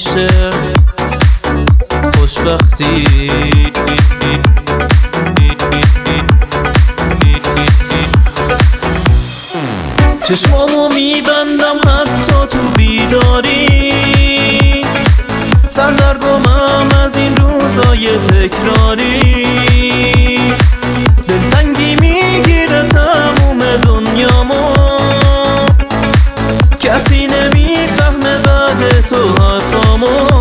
همیشه خوشبختی. چشمامو میبندم حتی تو بیداری، سردرگمم از این روزای تکراری. دلتنگی میگیره تموم دنیامو، کسی نمیفهمه بعد تو حرفامو.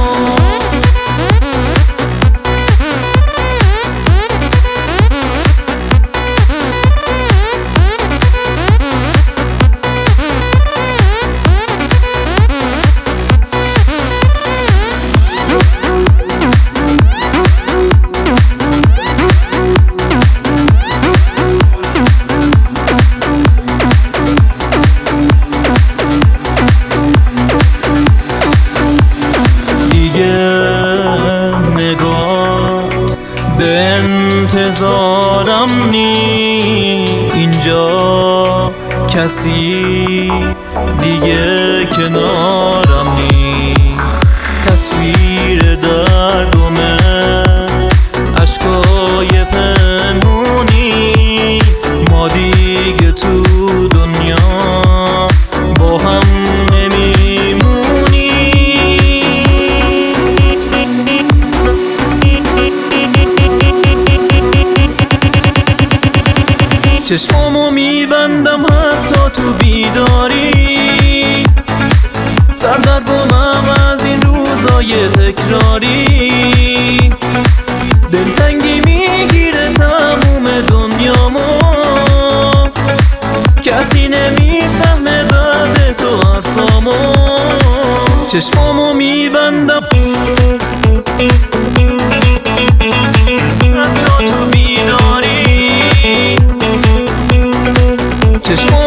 به انتظارم اینجا کسی دیگه کنارم نیست. تصویر دردمه اشکای پنهونی، ما دیگه تو دنیا با هم چشمامو میبندم حتی تو بیداری، سردرگمم از این روزای تکراری. دلتنگی میگیره تموم دنیامو، کسی نمیفهمه بعد تو حرفامو. چشمامو میبندم حتی تو بیداری، چشمام